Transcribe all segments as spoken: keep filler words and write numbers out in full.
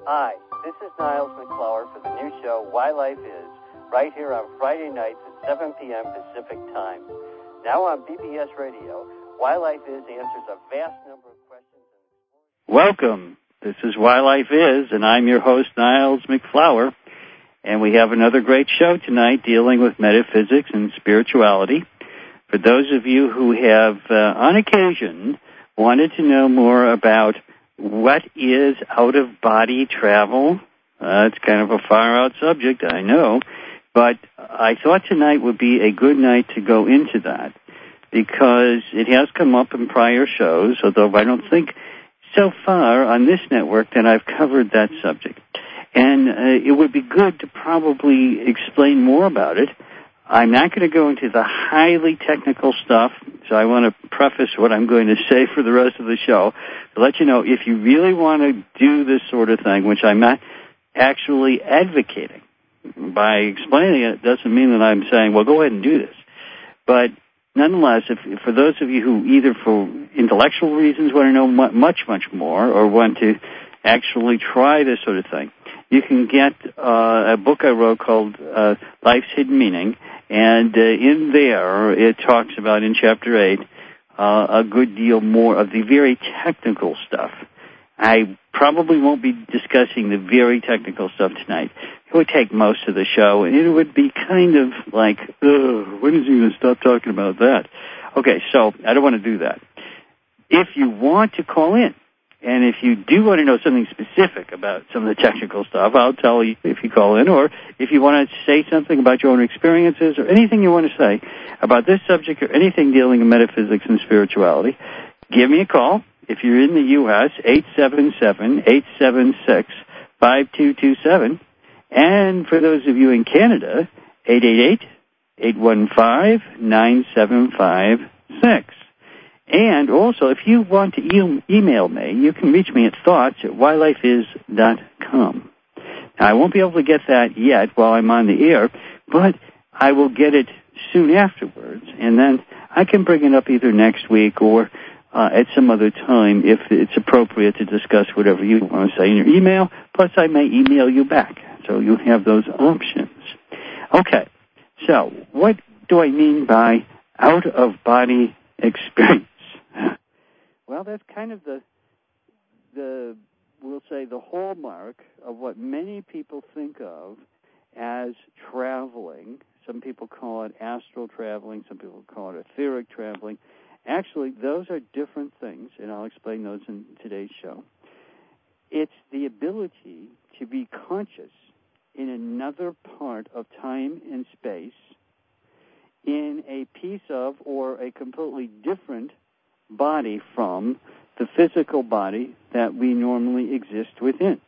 Hi, this is Niles McClower for the new show, Why Life Is, right here on Friday nights at seven p.m. Pacific Time. Now on B B S Radio, Why Life Is answers a vast number of questions. Welcome. This is Why Life Is, and I'm your host, Niles McClower. And we have another great show tonight dealing with metaphysics and spirituality. For those of you who have, uh, on occasion, wanted to know more about what is out-of-body travel, uh, it's kind of a far-out subject, I know, but I thought tonight would be a good night to go into that because it has come up in prior shows, although I don't think so far on this network that I've covered that subject. And uh, it would be good to probably explain more about it. I'm not going to go into the highly technical stuff, so I want to preface what I'm going to say for the rest of the show to let you know if you really want to do this sort of thing, which I'm not actually advocating. By explaining it, it doesn't mean that I'm saying, well, go ahead and do this. But nonetheless, if, for those of you who either for intellectual reasons want to know much, much more or want to actually try this sort of thing, you can get uh, a book I wrote called uh, Life's Hidden Meaning, and uh, in there it talks about, in Chapter eight, uh, a good deal more of the very technical stuff. I probably won't be discussing the very technical stuff tonight. It would take most of the show, and it would be kind of like, ugh, when is he going to stop talking about that? Okay, so I don't want to do that. If you want to call in, and if you do want to know something specific about some of the technical stuff, I'll tell you if you call in, or if you want to say something about your own experiences or anything you want to say about this subject or anything dealing in metaphysics and spirituality, give me a call. If you're in the U S, eight seven seven, eight seven six, five two two seven. And for those of you in Canada, eight eight eight, eight one five, nine seven five six. And also, if you want to e- email me, you can reach me at thoughts at why life is dot com. Now, I won't be able to get that yet while I'm on the air, but I will get it soon afterwards, and then I can bring it up either next week or uh, at some other time if it's appropriate to discuss whatever you want to say in your email, plus I may email you back, so you have those options. Okay, so what do I mean by out-of-body experience? Well, that's kind of the, the, we'll say, the hallmark of what many people think of as traveling. Some people call it astral traveling. Some people call it etheric traveling. Actually, those are different things, and I'll explain those in today's show. It's the ability to be conscious in another part of time and space in a piece of or a completely different body from the physical body that we normally exist within.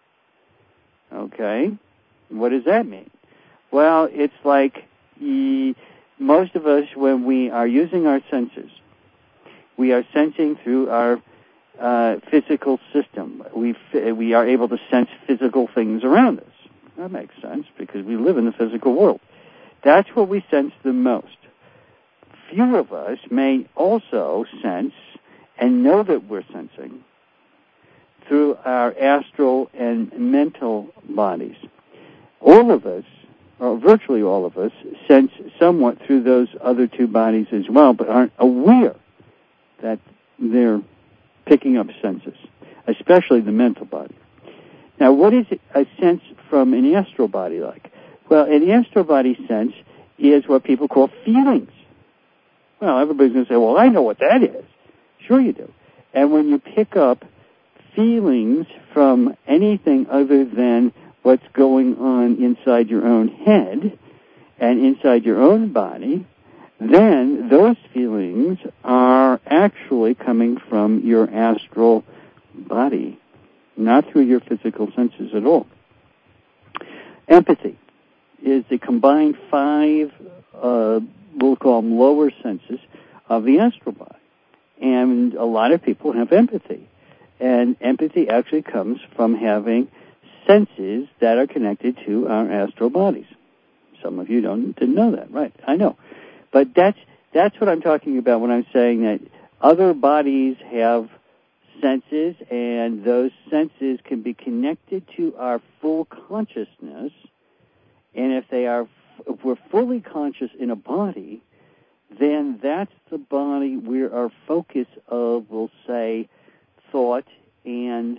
Okay? What does that mean? Well, it's like e- most of us, when we are using our senses, we are sensing through our uh, physical system. We f- we are able to sense physical things around us. That makes sense because we live in the physical world. That's what we sense the most. Few of us may also sense and know that we're sensing through our astral and mental bodies. All of us, or virtually all of us, sense somewhat through those other two bodies as well, but aren't aware that they're picking up senses, especially the mental body. Now, what is a sense from an astral body like? Well, an astral body sense is what people call feelings. Well, everybody's going to say, well, I know what that is. Sure you do. And when you pick up feelings from anything other than what's going on inside your own head and inside your own body, then those feelings are actually coming from your astral body, not through your physical senses at all. Empathy is the combined five, uh, we'll call them lower senses of the astral body. And a lot of people have empathy. And empathy actually comes from having senses that are connected to our astral bodies. Some of you don't didn't know that, right? I know. But that's that's what I'm talking about when I'm saying that other bodies have senses, and those senses can be connected to our full consciousness. And if they are, if we're fully conscious in a body, then that's the body where our focus of, we'll say, thought and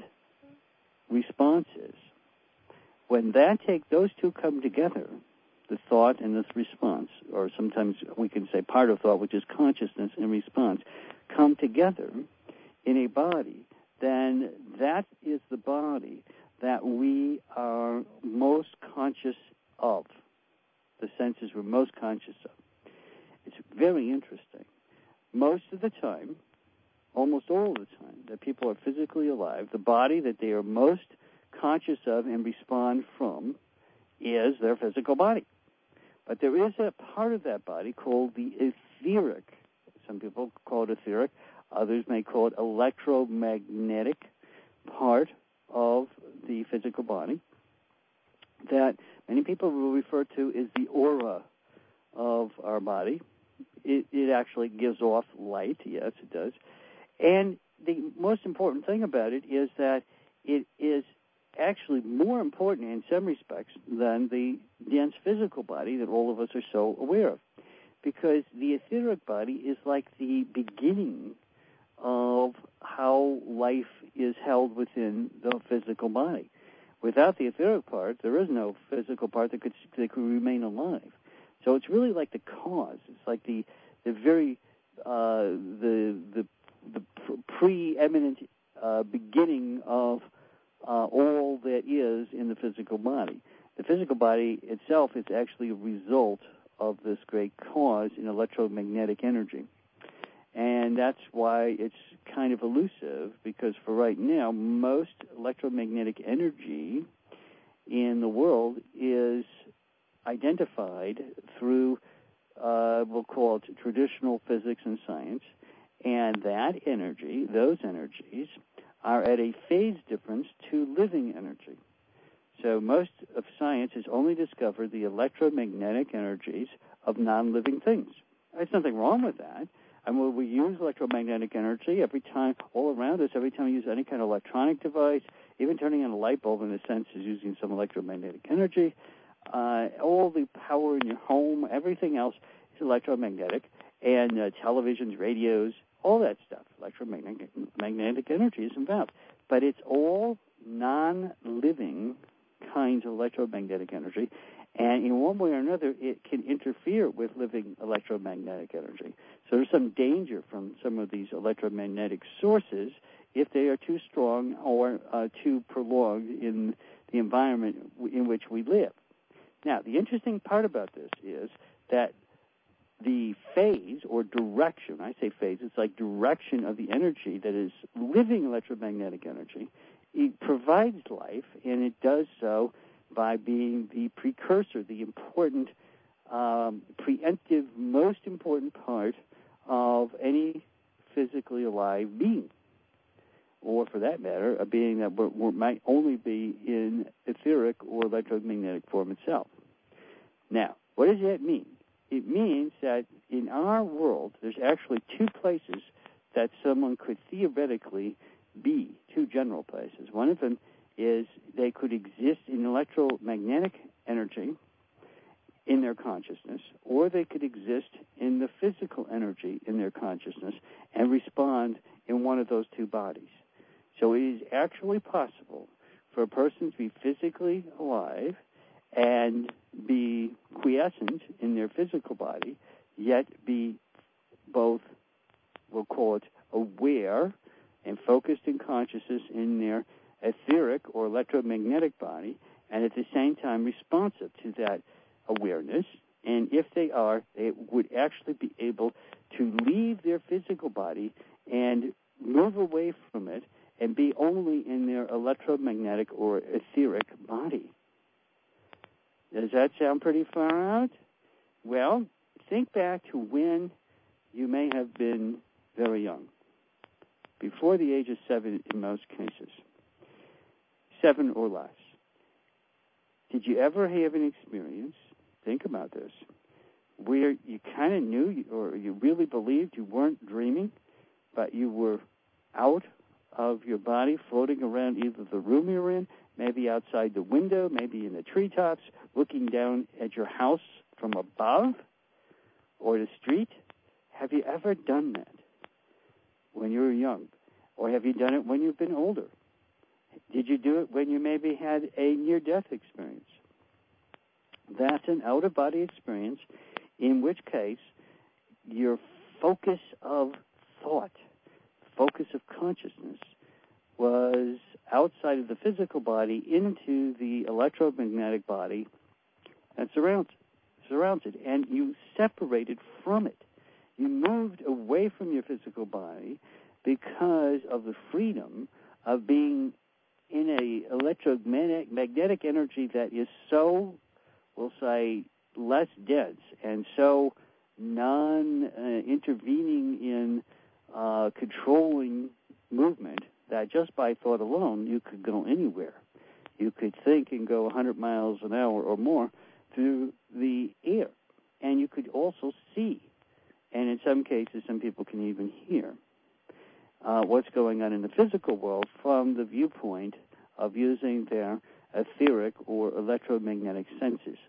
responses. When that take those two come together, the thought and this response, or sometimes we can say part of thought, which is consciousness and response, come together in a body, then that is the body that we are most conscious of, the senses we're most conscious of. It's very interesting. Most of the time, almost all the time, that people are physically alive, the body that they are most conscious of and respond from is their physical body. But there is a part of that body called the etheric. Some people call it etheric. Others may call it electromagnetic part of the physical body that many people will refer to as the aura of our body. It, it actually gives off light. Yes, it does. And the most important thing about it is that it is actually more important in some respects than the dense physical body that all of us are so aware of, because the etheric body is like the beginning of how life is held within the physical body. Without the etheric part, there is no physical part that could that could remain alive. So it's really like the cause. It's like the the very uh, the the the preeminent uh, beginning of uh, all that is in the physical body. The physical body itself is actually a result of this great cause in electromagnetic energy. And that's why it's kind of elusive, because for right now, most electromagnetic energy in the world is identified through, uh, we'll call it traditional physics and science, and that energy, those energies, are at a phase difference to living energy. So most of science has only discovered the electromagnetic energies of non-living things. There's nothing wrong with that. I mean, we use electromagnetic energy every time, all around us, every time we use any kind of electronic device, even turning on a light bulb, in a sense, is using some electromagnetic energy. Uh, all the power in your home, everything else is electromagnetic, and uh, televisions, radios, all that stuff, electromagnetic magnetic energy is involved. But it's all non-living kinds of electromagnetic energy, and in one way or another, it can interfere with living electromagnetic energy. So there's some danger from some of these electromagnetic sources if they are too strong or uh, too prolonged in the environment in which we live. Now, the interesting part about this is that the phase or direction, I say phase, it's like direction of the energy that is living electromagnetic energy. It provides life, and it does so by being the precursor, the important, um, preemptive, most important part of any physically alive being, or for that matter, a being that we're, we're, might only be in etheric or electromagnetic form itself. Now, what does that mean? It means that in our world, there's actually two places that someone could theoretically be, two general places. One of them is they could exist in electromagnetic energy in their consciousness, or they could exist in the physical energy in their consciousness and respond in one of those two bodies. So it is actually possible for a person to be physically alive and be quiescent in their physical body, yet be both, we'll call it, aware and focused in consciousness in their etheric or electromagnetic body, and at the same time responsive to that awareness. And if they are, they would actually be able to leave their physical body and move away from it and be only in their electromagnetic or etheric body. Does that sound pretty far out? Well, think back to when you may have been very young, before the age of seven in most cases, seven or less. Did you ever have an experience, think about this, where you kind of knew or you really believed you weren't dreaming, but you were out of your body floating around either the room you're in, maybe outside the window, maybe in the treetops, looking down at your house from above or the street. Have you ever done that when you were young? Or have you done it when you've been older? Did you do it when you maybe had a near-death experience? That's an out-of-body experience, in which case your focus of thought, focus of consciousness, was outside of the physical body into the electromagnetic body that surrounds surrounds it, and you separated from it. You moved away from your physical body because of the freedom of being in a electromagnetic energy that is so, we'll say, less dense and so non-intervening uh, in uh, controlling movement that just by thought alone you could go anywhere. You could think and go one hundred miles an hour or more through the air. And you could also see, and in some cases some people can even hear, uh, what's going on in the physical world from the viewpoint of using their etheric or electromagnetic senses.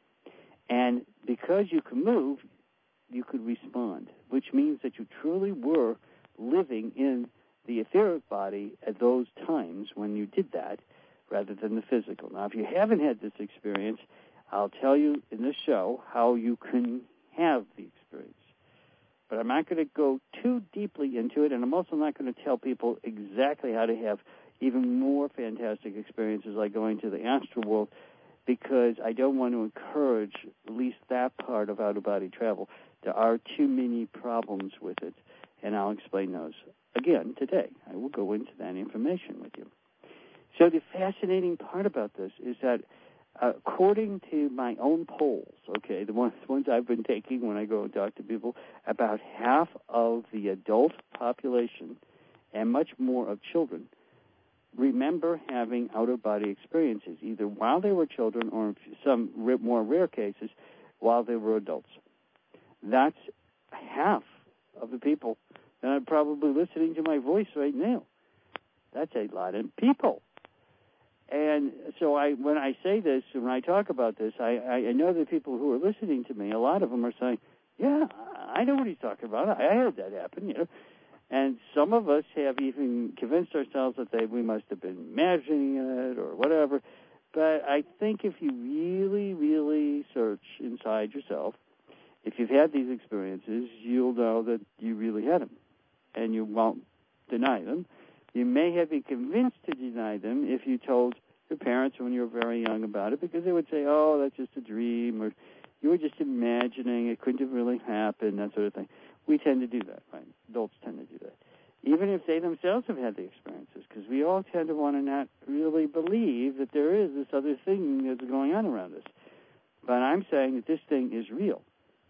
And because you could move, you could respond, which means that you truly were living in the etheric body at those times when you did that, rather than the physical. Now, if you haven't had this experience, I'll tell you in this show how you can have the experience. But I'm not going to go too deeply into it, and I'm also not going to tell people exactly how to have even more fantastic experiences like going to the astral world, because I don't want to encourage at least that part of out-of-body travel. There are too many problems with it, and I'll explain those again today. I will go into that information with you. So the fascinating part about this is that uh, according to my own polls, okay, the ones, ones I've been taking when I go and talk to people, about half of the adult population and much more of children remember having out-of-body experiences, either while they were children or in some more rare cases, while they were adults. That's half of the people that are probably listening to my voice right now. That's a lot of people. And so I, when I say this, when I talk about this, I, I know the people who are listening to me, a lot of them are saying, yeah, I know what he's talking about. I heard that happen, you know. And some of us have even convinced ourselves that they, we must have been imagining it or whatever. But I think if you really, really search inside yourself, if you've had these experiences, you'll know that you really had them, and you won't deny them. You may have been convinced to deny them if you told your parents when you were very young about it, because they would say, oh, that's just a dream, or you were just imagining, it couldn't have really happened, that sort of thing. We tend to do that, right? Adults tend to do that, even if they themselves have had the experiences, because we all tend to want to not really believe that there is this other thing that's going on around us. But I'm saying that this thing is real.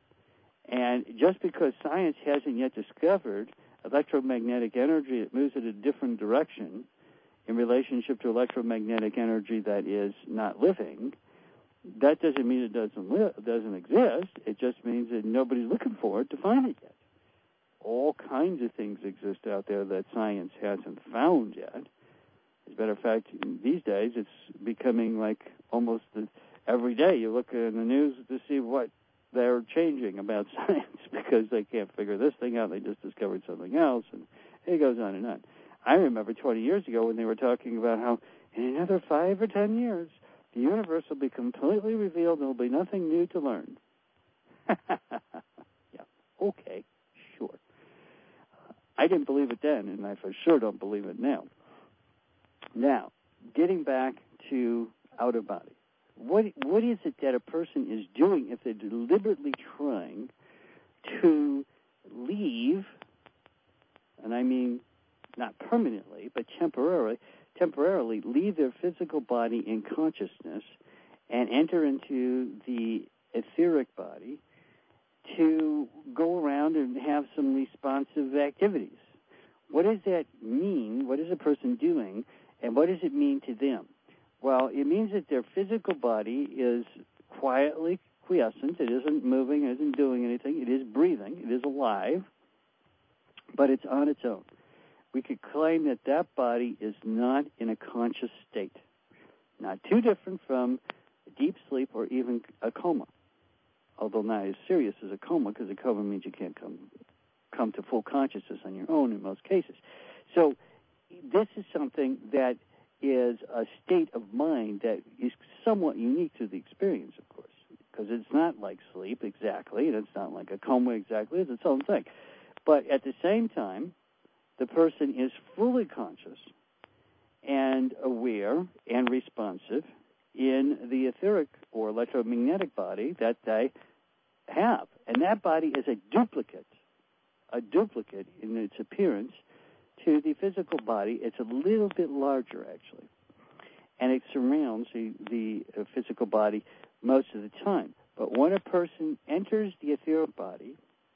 And just because science hasn't yet discovered electromagnetic energy that moves in a different direction in relationship to electromagnetic energy that is not living, that doesn't mean it doesn't li- doesn't exist. It just means that nobody's looking for it to find it yet. All kinds of things exist out there that science hasn't found yet. As a matter of fact, these days it's becoming like almost the, every day you look in the news to see what they're changing about science because they can't figure this thing out. They just discovered something else, and it goes on and on. I remember twenty years ago when they were talking about how in another five or ten years, the universe will be completely revealed and there will be nothing new to learn. Yeah, okay, sure. Uh, I didn't believe it then, and I for sure don't believe it now. Now, getting back to out-of-body. What what is it that a person is doing if they're deliberately trying to leave, and I mean not permanently, but temporarily, temporarily leave their physical body in consciousness and enter into the etheric body to go around and have some responsive activities? What does that mean? What is a person doing, and what does it mean to them? Well, it means that their physical body is quietly quiescent. It isn't moving, it isn't doing anything. It is breathing. It is alive, but it's on its own, we could claim that that body is not in a conscious state, not too different from deep sleep or even a coma, although not as serious as a coma, because a coma means you can't come come to full consciousness on your own in most cases. So this is something that is a state of mind that is somewhat unique to the experience, of course, because it's not like sleep exactly, and it's not like a coma exactly. It's its own thing. But at the same time, the person is fully conscious and aware and responsive in the etheric or electromagnetic body that they have. And that body is a duplicate, a duplicate in its appearance to the physical body. It's a little bit larger, actually, and it surrounds the, the uh, physical body most of the time. But when a person enters the etheric body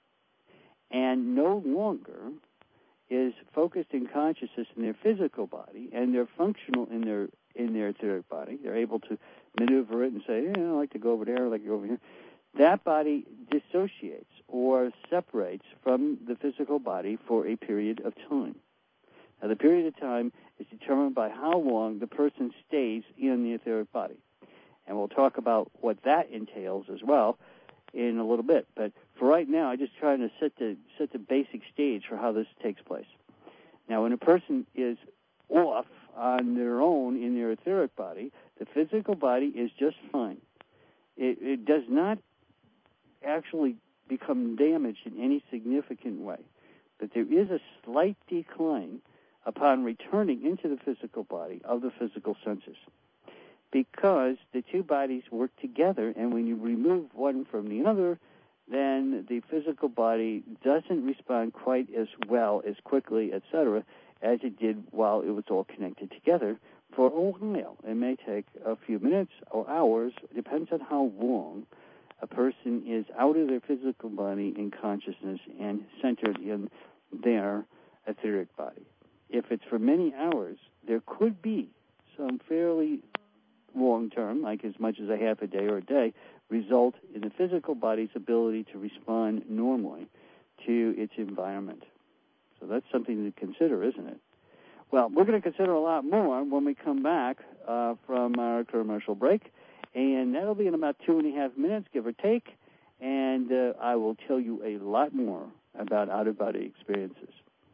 and no longer is focused in consciousness in their physical body, and they're functional in their in their etheric body, they're able to maneuver it and say, yeah, I like to go over there, I like to go over here. That body dissociates or separates from the physical body for a period of time. Now, the period of time is determined by how long the person stays in the etheric body. And we'll talk about what that entails as well in a little bit. But for right now, I'm just trying to set the set the basic stage for how this takes place. Now, when a person is off on their own in their etheric body, the physical body is just fine. It, it does not actually become damaged in any significant way. But there is a slight decline upon returning into the physical body of the physical senses, because the two bodies work together, and when you remove one from the other, then the physical body doesn't respond quite as well, as quickly, et cetera, as it did while it was all connected together for a while. It may take a few minutes or hours. It depends on how long a person is out of their physical body in consciousness and centered in their etheric body. If it's for many hours, there could be some fairly long-term, like as much as a half a day or a day, result in the physical body's ability to respond normally to its environment. So that's something to consider, isn't it? Well, we're going to consider a lot more when we come back uh, from our commercial break, and that'll be in about two and a half minutes, give or take, and uh, I will tell you a lot more about out-of-body experiences.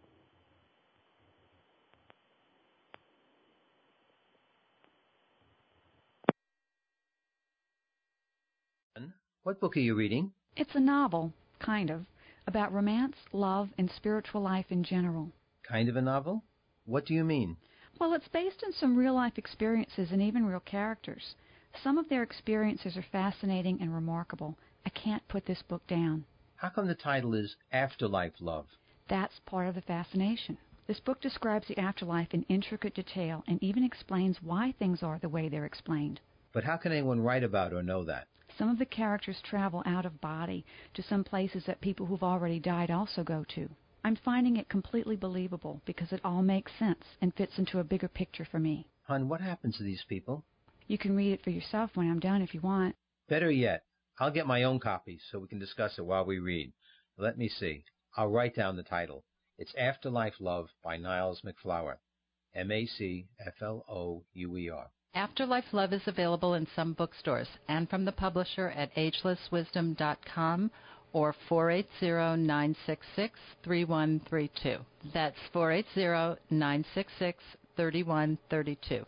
What book are you reading? It's a novel, kind of, about romance, love, and spiritual life in general. Kind of a novel? What do you mean? Well, it's based on some real-life experiences and even real characters. Some of their experiences are fascinating and remarkable. I can't put this book down. How come the title is Afterlife Love? That's part of the fascination. This book describes the afterlife in intricate detail and even explains why things are the way they're explained. But how can anyone write about or know that? Some of the characters travel out of body to some places that people who've already died also go to. I'm finding it completely believable because it all makes sense and fits into a bigger picture for me. Hon, what happens to these people? You can read it for yourself when I'm done if you want. Better yet, I'll get my own copy so we can discuss it while we read. Let me see. I'll write down the title. It's Afterlife Love by Niles MacFlouer. M A C F L O U E R. Afterlife Love is available in some bookstores and from the publisher at ageless wisdom dot com or four eight zero, nine six six, three one three two. That's four eight zero, nine six six, three one three two.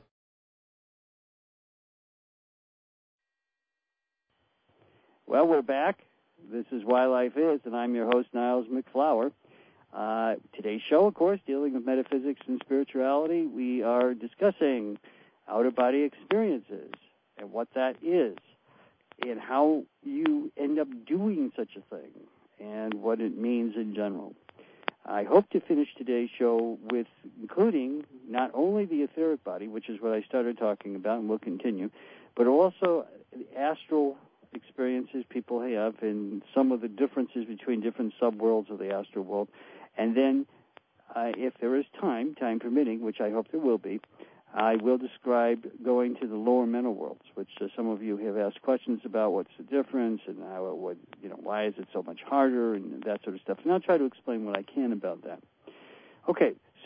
Well, we're back. This is Why Life Is, and I'm your host, Niles MacFlouer. Uh, today's show, of course, dealing with metaphysics and spirituality, we are discussing out-of-body experiences and what that is and how you end up doing such a thing and what it means in general. I hope to finish today's show with including not only the etheric body, which is what I started talking about and will continue, but also the astral experiences people have and some of the differences between different subworlds of the astral world. And then, uh, if there is time, time permitting, which I hope there will be, I will describe going to the lower mental worlds, which uh, some of you have asked questions about. What's the difference, and how it would, you know, why is it so much harder, and that sort of stuff. And I'll try to explain what I can about that. Okay,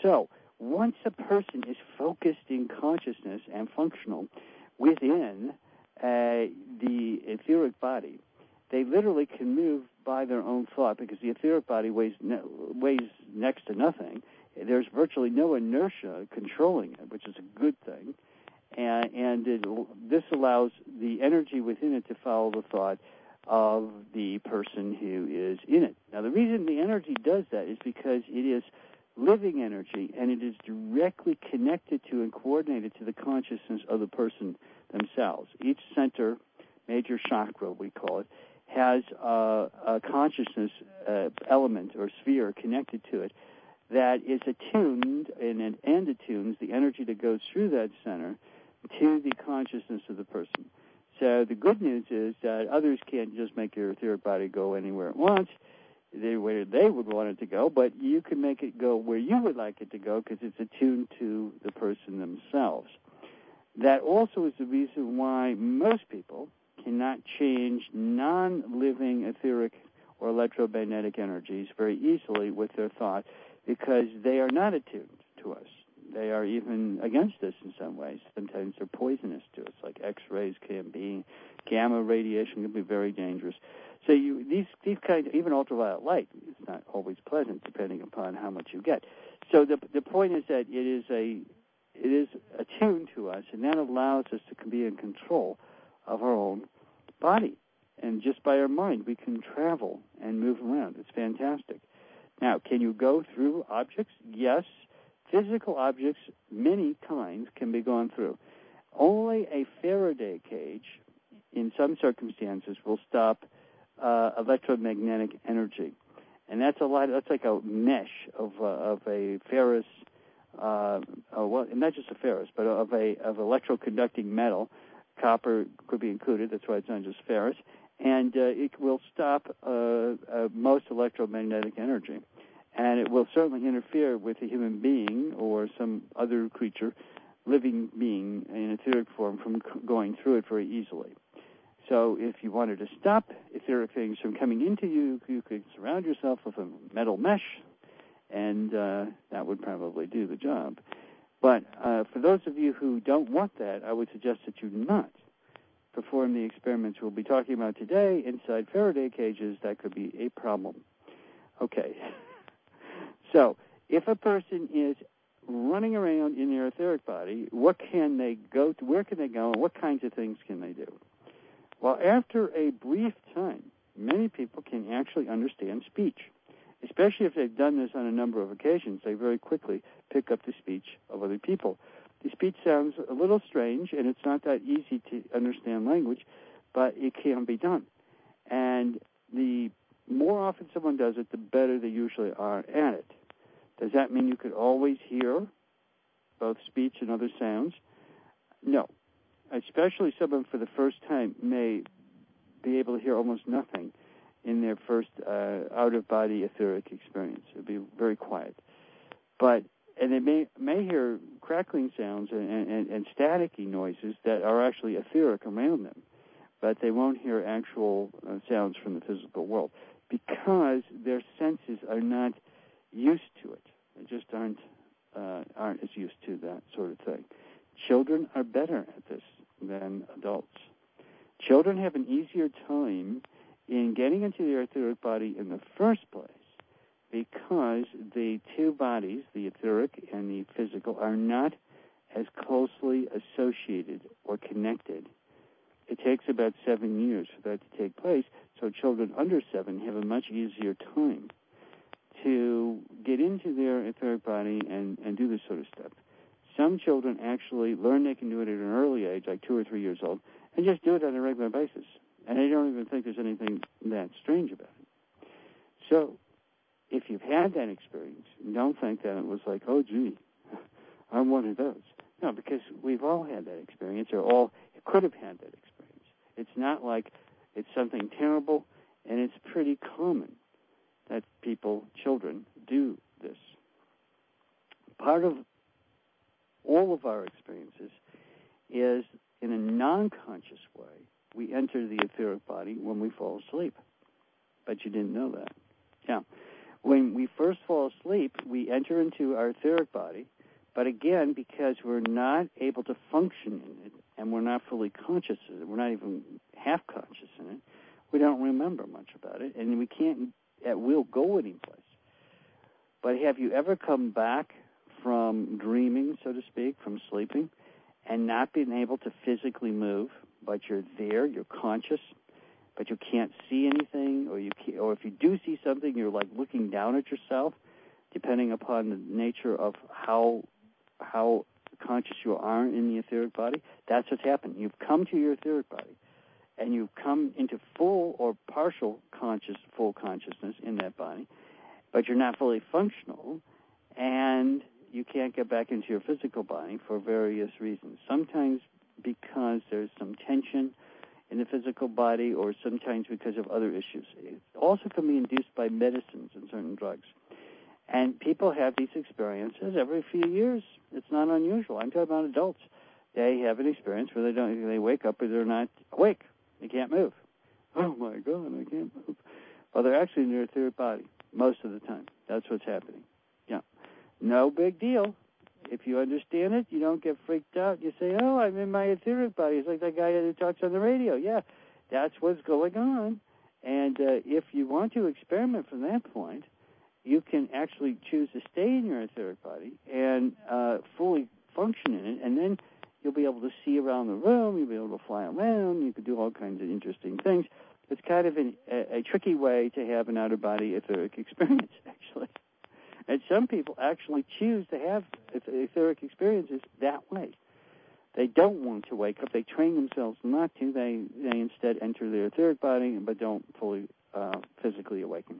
So once a person is focused in consciousness and functional within uh, the etheric body, they literally can move by their own thought, because the etheric body weighs ne- weighs next to nothing. There's virtually no inertia controlling it, which is a good thing. And, and it, this allows the energy within it to follow the thought of the person who is in it. Now, the reason the energy does that is because it is living energy, and it is directly connected to and coordinated to the consciousness of the person themselves. Each center, major chakra we call it, has a, a consciousness uh, element or sphere connected to it that is attuned and, and attunes the energy that goes through that center to the consciousness of the person. So the good news is that others can't just make your etheric body go anywhere it wants, they, where they would want it to go, but you can make it go where you would like it to go because it's attuned to the person themselves. That also is the reason why most people cannot change non-living etheric or electromagnetic energies very easily with their thought, because they are not attuned to us. They are even against us in some ways. Sometimes they're poisonous to us, like X-rays can be, gamma radiation can be very dangerous. So you, these these kind of, even ultraviolet light is not always pleasant, depending upon how much you get. So the the point is that it is a it is attuned to us, and that allows us to be in control of our own body. And just by our mind, we can travel and move around. It's fantastic. Now, can you go through objects? Yes. Physical objects, many kinds, can be gone through. Only a Faraday cage, in some circumstances, will stop uh, electromagnetic energy. And that's a lot. That's like a mesh of uh, of a ferrous, uh, uh, well, not just a ferrous, but of a of electroconducting metal. Copper could be included. That's why it's not just ferrous. And uh, it will stop uh, uh, most electromagnetic energy. And it will certainly interfere with a human being or some other creature, living being in etheric form, from going through it very easily. So if you wanted to stop etheric things from coming into you, you could surround yourself with a metal mesh, and uh, that would probably do the job. But uh, for those of you who don't want that, I would suggest that you not perform the experiments we'll be talking about today inside Faraday cages. That could be a problem. Okay. So if a person is running around in their etheric body, what can they go to? Where can they go? And what kinds of things can they do? Well, after a brief time, many people can actually understand speech, especially if they've done this on a number of occasions. They very quickly pick up the speech of other people. The speech sounds a little strange, and it's not that easy to understand language, but it can be done. And the more often someone does it, the better they usually are at it. Does that mean you could always hear both speech and other sounds? No. Especially someone for the first time may be able to hear almost nothing in their first uh, out-of-body etheric experience. It would be very quiet. But and they may may hear crackling sounds and, and, and staticky noises that are actually etheric around them, but they won't hear actual uh, sounds from the physical world because their senses are not used to it. They just aren't uh, aren't as used to that sort of thing. Children are better at this than adults. Children have an easier time in getting into their etheric body in the first place because the two bodies, the etheric and the physical, are not as closely associated or connected. It takes about seven years for that to take place, so children under seven have a much easier time to get into their etheric body and, and do this sort of stuff. Some children actually learn they can do it at an early age, like two or three years old, and just do it on a regular basis. And they don't even think there's anything that strange about it. So if you've had that experience, don't think that it was like, oh, gee, I'm one of those. No, because we've all had that experience, or all could have had that experience. It's not like it's something terrible, and it's pretty common that people, children, do this. Part of all of our experiences is, in a non-conscious way, we enter the etheric body when we fall asleep. But you didn't know that. Yeah. When we first fall asleep, we enter into our etheric body, but again, because we're not able to function in it, and we're not fully conscious of it, we're not even half conscious in it, we don't remember much about it, and we can't at will go anyplace. But have you ever come back from dreaming, so to speak, from sleeping, and not being able to physically move, but you're there, you're conscious, but you can't see anything, or you can't, or if you do see something, you're like looking down at yourself, depending upon the nature of how how conscious you are in the etheric body? That's what's happened. You've come to your etheric body, and you've come into full or partial conscious, full consciousness in that body, but you're not fully functional, and you can't get back into your physical body for various reasons. Sometimes because there's some tension in the physical body, or sometimes because of other issues. It also can be induced by medicines and certain drugs. And people have these experiences every few years. It's not unusual. I'm talking about adults. They have an experience where they don't. They wake up, but they're not awake. They can't move. Oh my God, I can't move. Well, they're actually in their etheric body most of the time. That's what's happening. Yeah, no big deal. If you understand it, you don't get freaked out. You say, "Oh, I'm in my etheric body." It's like that guy who talks on the radio. Yeah, that's what's going on. And uh, if you want to experiment from that point, you can actually choose to stay in your etheric body and uh, fully function in it, and then you'll be able to see around the room, you'll be able to fly around, you can do all kinds of interesting things. It's kind of an, a, a tricky way to have an out-of-body etheric experience, actually. And some people actually choose to have etheric experiences that way. They don't want to wake up. They train themselves not to. They, they instead enter their etheric body but don't fully uh, physically awaken.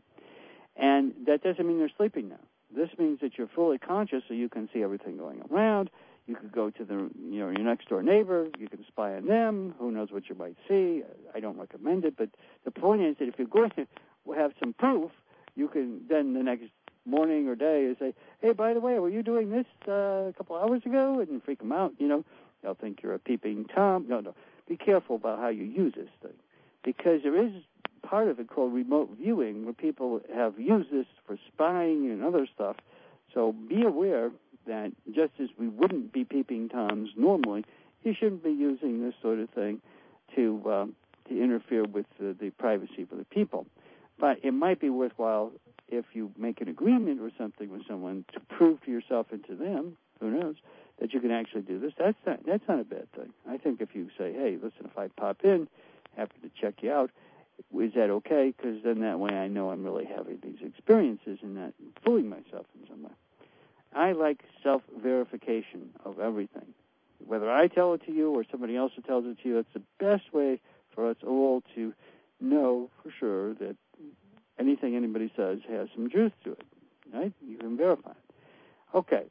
And that doesn't mean they're sleeping now. This means that you're fully conscious, so you can see everything going around. You could go to the, you know, your next door neighbor. You can spy on them. Who knows what you might see? I don't recommend it, but the point is that if you're going to have some proof, you can then the next morning or day say, "Hey, by the way, were you doing this uh, a couple hours ago?" And freak them out. You know, they'll think you're a peeping Tom. No, no. Be careful about how you use this thing, because there is part of it called remote viewing, where people have used this for spying and other stuff. So be aware that just as we wouldn't be peeping Toms normally, you shouldn't be using this sort of thing to uh, to interfere with the, the privacy of other people. But it might be worthwhile if you make an agreement or something with someone to prove to yourself and to them, who knows, that you can actually do this. That's not, that's not a bad thing. I think if you say, "Hey, listen, if I pop in, happy to check you out," is that okay? Because then that way I know I'm really having these experiences and not fooling myself in some way. I like self-verification of everything. Whether I tell it to you or somebody else tells it to you, it's the best way for us all to know for sure that anything anybody says has some truth to it. Right? You can verify it. Okay.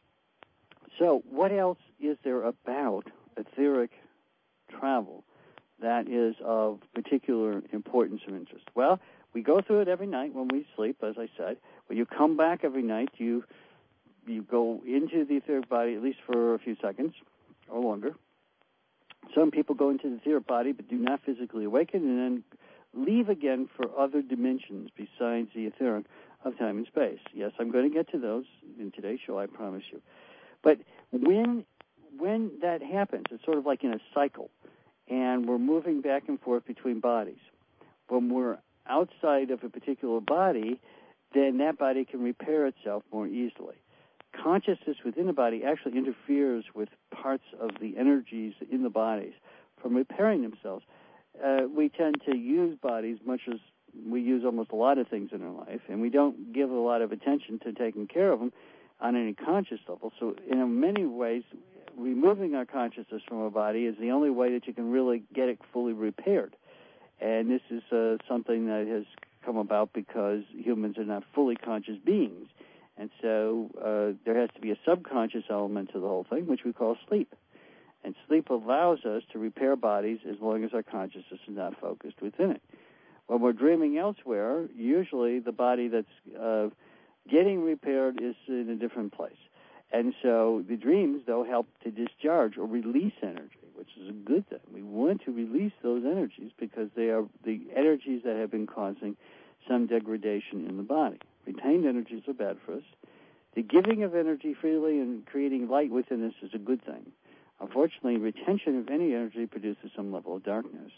So what else is there about etheric travel that is of particular importance or interest? Well, we go through it every night when we sleep, as I said. When you come back every night, you you go into the etheric body at least for a few seconds or longer. Some people go into the etheric body but do not physically awaken and then leave again for other dimensions besides the etheric of time and space. Yes, I'm going to get to those in today's show, I promise you. But when when that happens, it's sort of like in a cycle, and we're moving back and forth between bodies. When we're outside of a particular body, then that body can repair itself more easily. Consciousness within the body actually interferes with parts of the energies in the bodies from repairing themselves. Uh, we tend to use bodies much as we use almost a lot of things in our life, and we don't give a lot of attention to taking care of them on any conscious level. So in many ways, removing our consciousness from our body is the only way that you can really get it fully repaired. And this is uh, something that has come about because humans are not fully conscious beings. And so uh, there has to be a subconscious element to the whole thing, which we call sleep. And sleep allows us to repair bodies as long as our consciousness is not focused within it. When we're dreaming elsewhere, usually the body that's uh, getting repaired is in a different place. And so the dreams, though, help to discharge or release energy, which is a good thing. We want to release those energies because they are the energies that have been causing some degradation in the body. Retained energies are bad for us. The giving of energy freely and creating light within us is a good thing. Unfortunately, retention of any energy produces some level of darkness.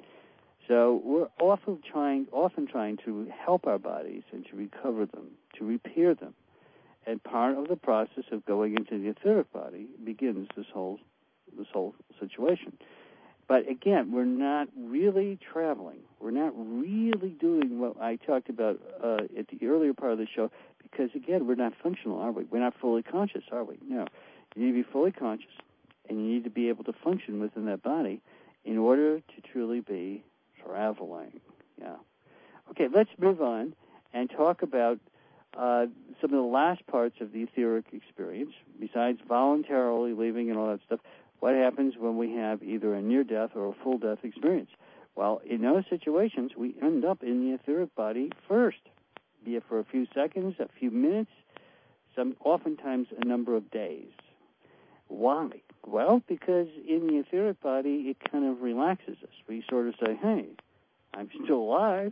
So we're often trying, often trying to help our bodies and to recover them, to repair them. And part of the process of going into the etheric body begins this whole, this whole situation. But again, we're not really traveling. We're not really doing what I talked about uh, at the earlier part of the show because, again, we're not functional, are we? We're not fully conscious, are we? No. You need to be fully conscious, and you need to be able to function within that body in order to truly be traveling. Yeah. Okay, let's move on and talk about uh, some of the last parts of the etheric experience, besides voluntarily leaving and all that stuff. What happens when we have either a near-death or a full-death experience? Well, in those situations, we end up in the etheric body first, be it for a few seconds, a few minutes, some oftentimes a number of days. Why? Well, because in the etheric body, it kind of relaxes us. We sort of say, hey, I'm still alive.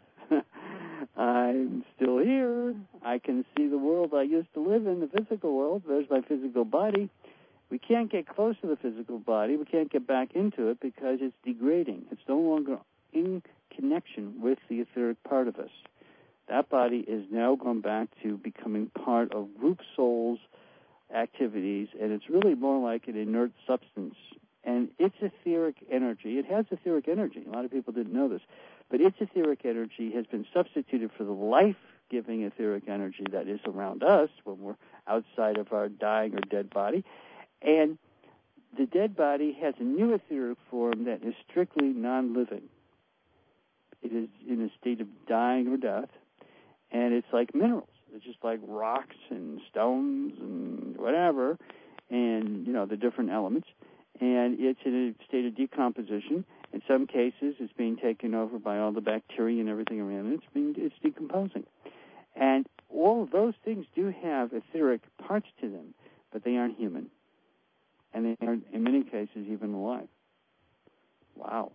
I'm still here. I can see the world I used to live in, the physical world. There's my physical body. We can't get close to the physical body. We can't get back into it because it's degrading. It's no longer in connection with the etheric part of us. That body is now gone back to becoming part of group souls' activities, and it's really more like an inert substance. And its etheric energy, it has etheric energy. A lot of people didn't know this. But its etheric energy has been substituted for the life-giving etheric energy that is around us when we're outside of our dying or dead body. And the dead body has a new etheric form that is strictly non-living. It is in a state of dying or death, and it's like minerals. It's just like rocks and stones and whatever, and, you know, the different elements. And it's in a state of decomposition. In some cases, it's being taken over by all the bacteria and everything around it. It's, being, it's decomposing. And all of those things do have etheric parts to them, but they aren't human. And they are, in many cases, even alive. Wow.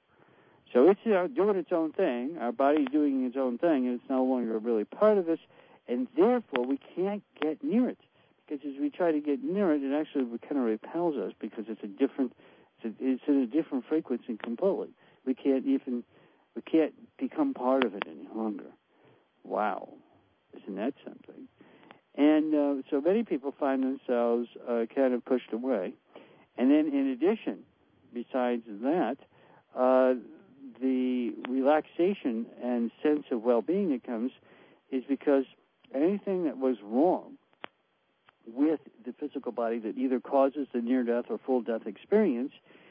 So it's uh, doing its own thing. Our body's doing its own thing, and it's no longer really part of us, and therefore we can't get near it. Because as we try to get near it, it actually kind of repels us because it's a different, it's, a, it's in a different frequency completely. We can't even, we can't become part of it any longer. Wow. Isn't that something? And uh, so many people find themselves uh, kind of pushed away. And then in addition, besides that, uh, the relaxation and sense of well-being that comes is because anything that was wrong with the physical body that either causes the near-death or full-death experience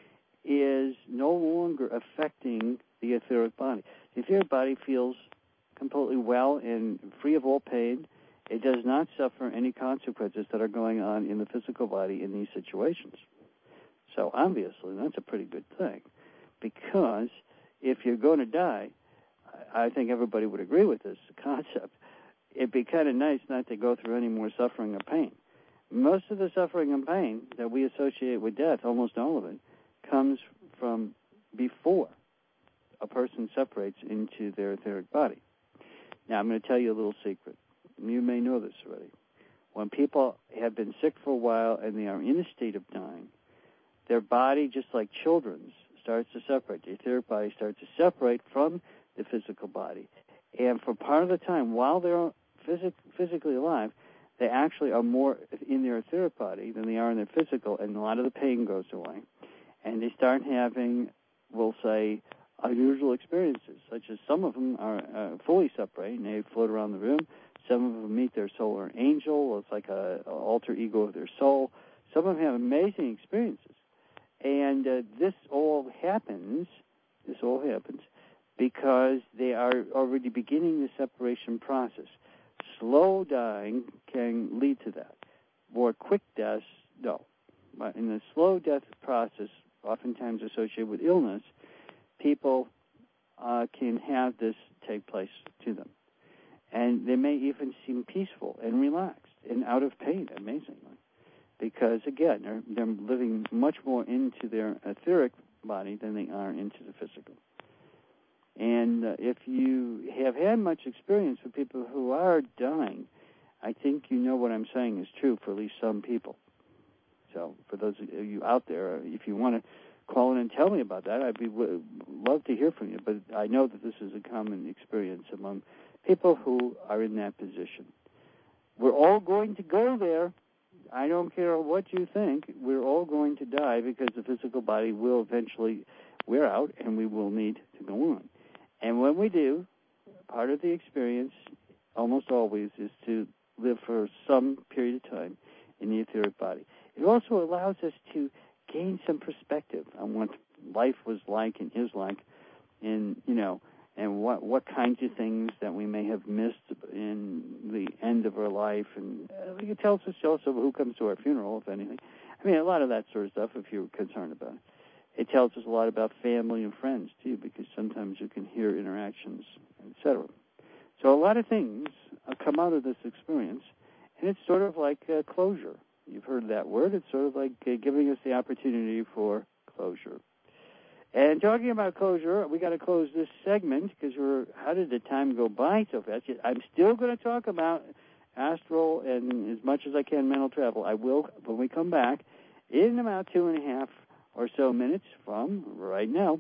is no longer affecting the etheric body. The etheric body feels completely well and free of all pain. It does not suffer any consequences that are going on in the physical body in these situations. So obviously that's a pretty good thing, because if you're going to die, I think everybody would agree with this concept, it'd be kind of nice not to go through any more suffering or pain. Most of the suffering and pain that we associate with death, almost all of it, comes from before a person separates into their etheric body. Now, I'm going to tell you a little secret. You may know this already. When people have been sick for a while and they are in a state of dying, their body, just like children's, starts to separate. The etheric body starts to separate from the physical body. And for part of the time, while they're phys- physically alive, they actually are more in their etheric body than they are in their physical, and a lot of the pain goes away. And they start having, we'll say, unusual experiences, such as some of them are uh, fully separated, and they float around the room. Some of them meet their solar angel. It's like a, a alter ego of their soul. Some of them have amazing experiences. And uh, this all happens, this all happens because they are already beginning the separation process. Slow dying can lead to that. More quick deaths, no. But in the slow death process, oftentimes associated with illness, people uh, can have this take place to them. And they may even seem peaceful and relaxed and out of pain, amazingly. Because, again, they're, they're living much more into their etheric body than they are into the physical. And uh, if you have had much experience with people who are dying, I think you know what I'm saying is true for at least some people. So for those of you out there, if you want to call in and tell me about that, I'd be w- love to hear from you. But I know that this is a common experience among people who are in that position. We're all going to go there. I don't care what you think. We're all going to die because the physical body will eventually wear out and we will need to go on. And when we do, part of the experience, almost always, is to live for some period of time in the etheric body. It also allows us to gain some perspective on what life was like and is like, in you know, and what what kinds of things that we may have missed in the end of our life, and uh, it tells us also who comes to our funeral, if anything. I mean, a lot of that sort of stuff, if you're concerned about it. It tells us a lot about family and friends, too, because sometimes you can hear interactions, et cetera. So a lot of things uh, come out of this experience, and it's sort of like uh, closure. You've heard that word. It's sort of like uh, giving us the opportunity for closure. And talking about closure, we got to close this segment because we're. How did the time go by so fast? I'm still going to talk about astral and as much as I can mental travel. I will when we come back in about two and a half or so minutes from right now.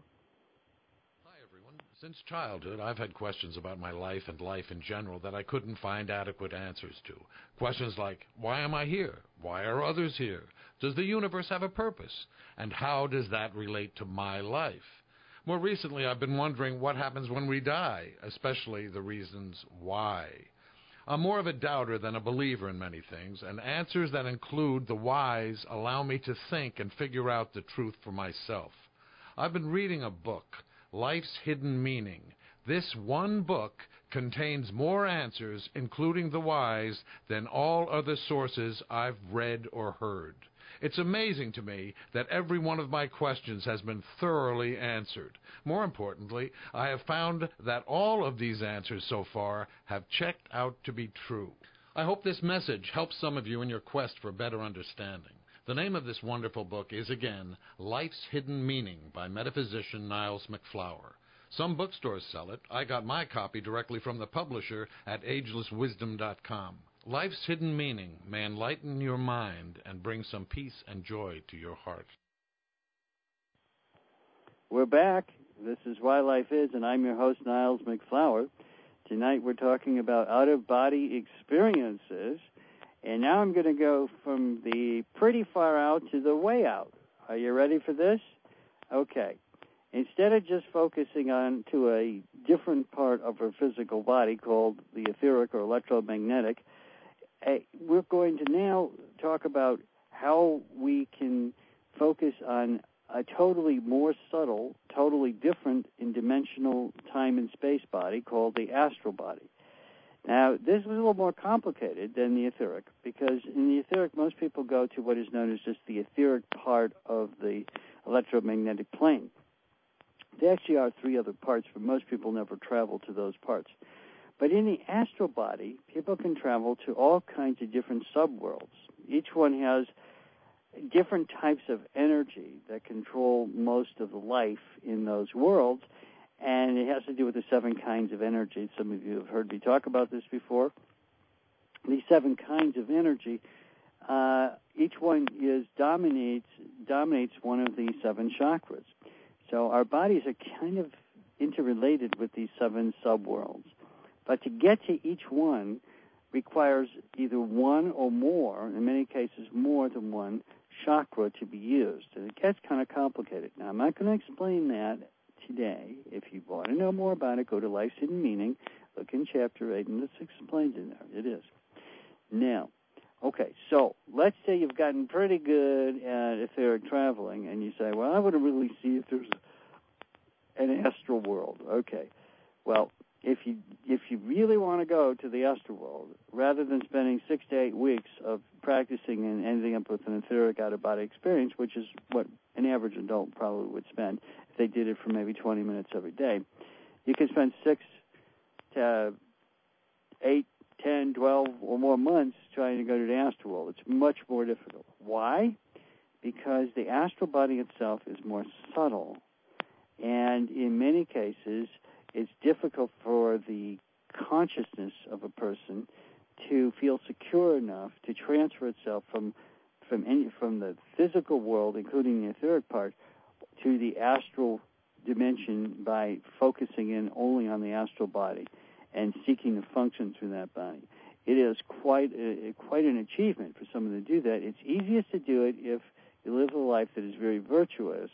Hi, everyone. Since childhood, I've had questions about my life and life in general that I couldn't find adequate answers to. Questions like, why am I here? Why are others here? Does the universe have a purpose? And how does that relate to my life? More recently, I've been wondering what happens when we die, especially the reasons why. I'm more of a doubter than a believer in many things, and answers that include the whys allow me to think and figure out the truth for myself. I've been reading a book, Life's Hidden Meaning. This one book contains more answers, including the whys, than all other sources I've read or heard. It's amazing to me that every one of my questions has been thoroughly answered. More importantly, I have found that all of these answers so far have checked out to be true. I hope this message helps some of you in your quest for better understanding. The name of this wonderful book is, again, Life's Hidden Meaning by metaphysician Niles MacFlower. Some bookstores sell it. I got my copy directly from the publisher at ageless wisdom dot com. Life's Hidden Meaning may enlighten your mind and bring some peace and joy to your heart. We're back. This is Why Life Is, and I'm your host, Niles MacFlower. Tonight we're talking about out-of-body experiences, and now I'm going to go from the pretty far out to the way out. Are you ready for this? Okay. Instead of just focusing on to a different part of our physical body called the etheric or electromagnetic, we're going to now talk about how we can focus on a totally more subtle, totally different in dimensional time and space body called the astral body. Now, this is a little more complicated than the etheric because in the etheric, most people go to what is known as just the etheric part of the electromagnetic plane. There actually are three other parts, but most people never travel to those parts. But in the astral body, people can travel to all kinds of different subworlds. Each one has different types of energy that control most of the life in those worlds, and it has to do with the seven kinds of energy. Some of you have heard me talk about this before. These seven kinds of energy, uh, each one is dominates dominates one of these seven chakras. So our bodies are kind of interrelated with these seven subworlds. But to get to each one requires either one or more, in many cases more than one, chakra to be used. And it gets kind of complicated. Now, I'm not going to explain that today. If you want to know more about it, go to Life's Hidden Meaning, look in Chapter eight, and this explains it there. It is. Now, okay, so let's say you've gotten pretty good at etheric traveling, and you say, well, I want to really see if there's an astral world. Okay, well, If you if you really want to go to the astral world, rather than spending six to eight weeks of practicing and ending up with an etheric out-of-body experience, which is what an average adult probably would spend if they did it for maybe twenty minutes every day, you can spend six to eight, ten, twelve, or more months trying to go to the astral world. It's much more difficult. Why? Because the astral body itself is more subtle, and in many cases, it's difficult for the consciousness of a person to feel secure enough to transfer itself from from any from the physical world, including the etheric part, to the astral dimension by focusing in only on the astral body and seeking to function through that body. It is quite a, quite an achievement for someone to do that. It's easiest to do it if you live a life that is very virtuous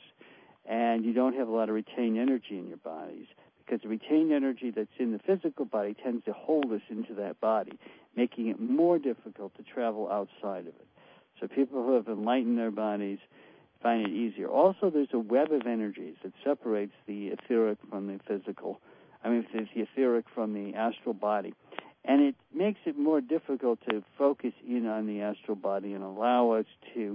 and you don't have a lot of retained energy in your bodies, because the retained energy that's in the physical body tends to hold us into that body, making it more difficult to travel outside of it. So people who have enlightened their bodies find it easier. Also, there's a web of energies that separates the etheric from the physical. I mean, it's the etheric from the astral body. And it makes it more difficult to focus in on the astral body and allow us to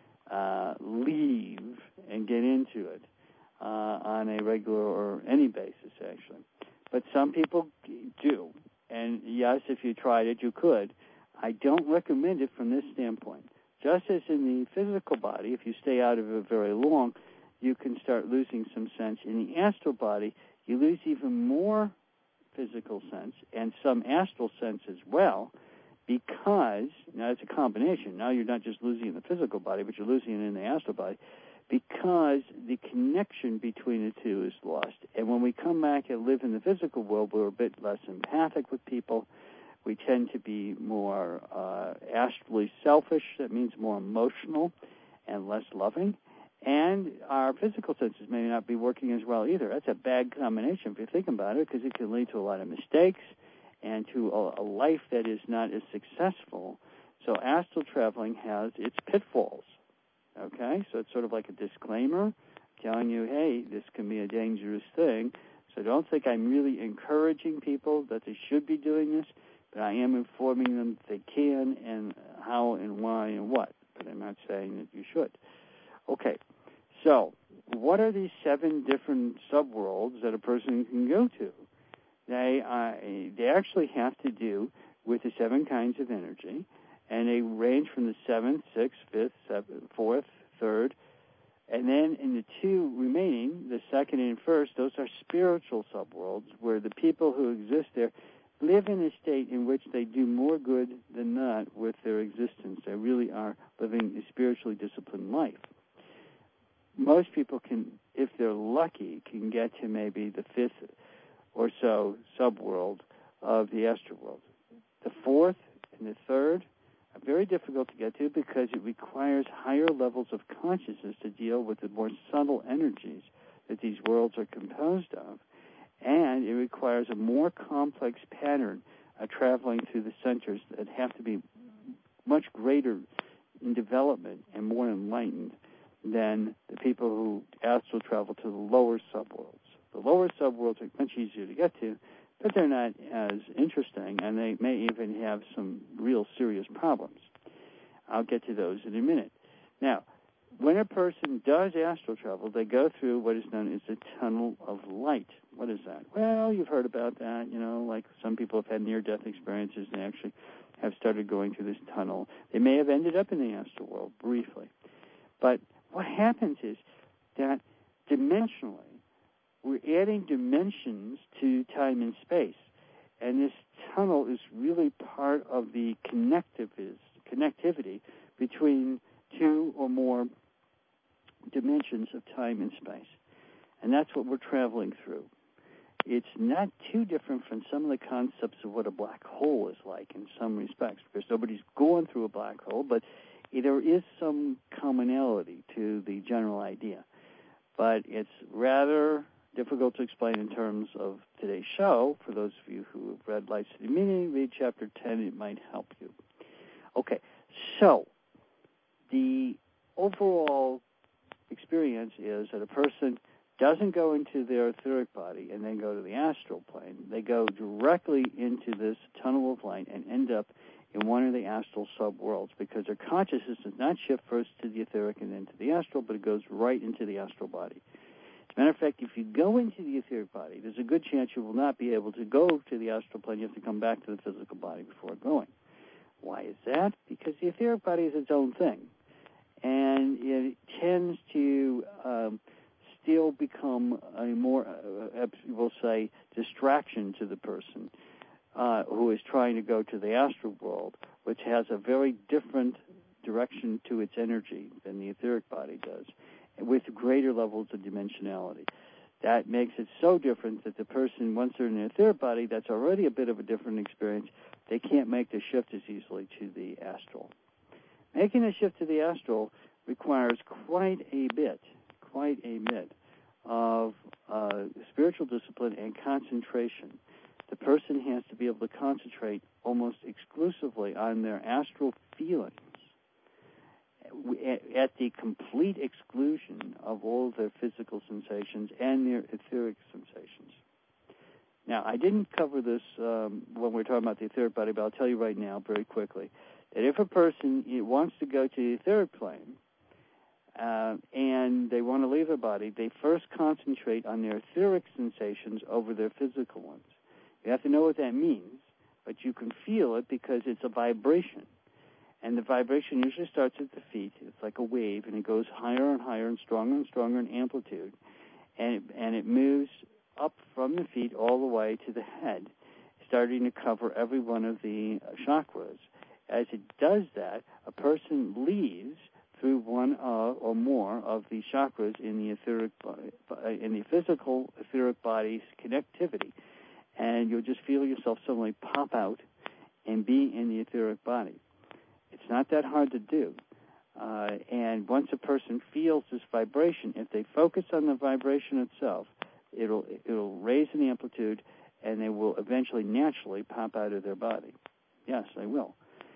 uh, leave and get into it uh, on a regular or any basis, actually. But some people do. And, yes, if you tried it, you could. I don't recommend it from this standpoint. Just as in the physical body, if you stay out of it very long, you can start losing some sense. In the astral body, you lose even more physical sense and some astral sense as well, because, now it's a combination. Now you're not just losing it in the physical body, but you're losing it in the astral body, because the connection between the two is lost. And when we come back and live in the physical world, we're a bit less empathic with people. We tend to be more uh, astrally selfish. That means more emotional and less loving. And our physical senses may not be working as well either. That's a bad combination if you think about it, because it can lead to a lot of mistakes and to a, a life that is not as successful. So astral traveling has its pitfalls, okay? So it's sort of like a disclaimer telling you, hey, this can be a dangerous thing. So don't think I'm really encouraging people that they should be doing this, but I am informing them that they can and how and why and what. But I'm not saying that you should. Okay, so what are these seven different subworlds that a person can go to? They uh, they actually have to do with the seven kinds of energy, and they range from the seventh, sixth, fifth, seventh, fourth, third, and then in the two remaining, the second and first, those are spiritual subworlds where the people who exist there live in a state in which they do more good than not with their existence. They really are living a spiritually disciplined life. Most people can, if they're lucky, can get to maybe the fifth or so subworld of the astral world. The fourth and the third are very difficult to get to because it requires higher levels of consciousness to deal with the more subtle energies that these worlds are composed of, and it requires a more complex pattern of traveling through the centers that have to be much greater in development and more enlightened than the people who astral travel to the lower subworlds. The lower subworlds are much easier to get to, but they're not as interesting, and they may even have some real serious problems. I'll get to those in a minute. Now, when a person does astral travel, they go through what is known as the tunnel of light. What is that? Well, you've heard about that, you know, like some people have had near-death experiences and they actually have started going through this tunnel. They may have ended up in the astral world briefly. But what happens is that dimensionally, we're adding dimensions to time and space. And this tunnel is really part of the connectivity between two or more dimensions of time and space. And that's what we're traveling through. It's not too different from some of the concepts of what a black hole is like in some respects, because nobody's going through a black hole, but there is some commonality to the general idea. But it's rather difficult to explain in terms of today's show. For those of you who have read Lights to the Meaning, read Chapter ten. It might help you. Okay, so the overall experience is that a person doesn't go into their etheric body and then go to the astral plane. They go directly into this tunnel of light and end up in one of the astral subworlds, because their consciousness does not shift first to the etheric and then to the astral, but it goes right into the astral body. As a matter of fact, if you go into the etheric body, there's a good chance you will not be able to go to the astral plane. You have to come back to the physical body before going. Why is that? Because the etheric body is its own thing, and it tends to um, still become a more, uh, we'll say, distraction to the person uh, who is trying to go to the astral world, which has a very different direction to its energy than the etheric body does, with greater levels of dimensionality. That makes it so different that the person, once they're in the etheric body, that's already a bit of a different experience. They can't make the shift as easily to the astral. Making the shift to the astral requires quite a bit, quite a bit of uh, spiritual discipline and concentration. The person has to be able to concentrate almost exclusively on their astral feelings at the complete exclusion of all of their physical sensations and their etheric sensations. Now, I didn't cover this um, when we were talking about the etheric body, but I'll tell you right now very quickly that if a person wants to go to the etheric plane uh, and they want to leave their body, they first concentrate on their etheric sensations over their physical ones. You have to know what that means, but you can feel it because it's a vibration. And the vibration usually starts at the feet. It's like a wave, and it goes higher and higher and stronger and stronger in amplitude. And it, and it moves up from the feet all the way to the head, starting to cover every one of the chakras. As it does that, a person leaves through one of, or more of the chakras in the etheric, in the physical etheric body's connectivity. And you'll just feel yourself suddenly pop out and be in the etheric body. It's not that hard to do. Uh, and once a person feels this vibration, if they focus on the vibration itself, it'll it'll raise in amplitude, and they will eventually naturally pop out of their body. Yes, they will.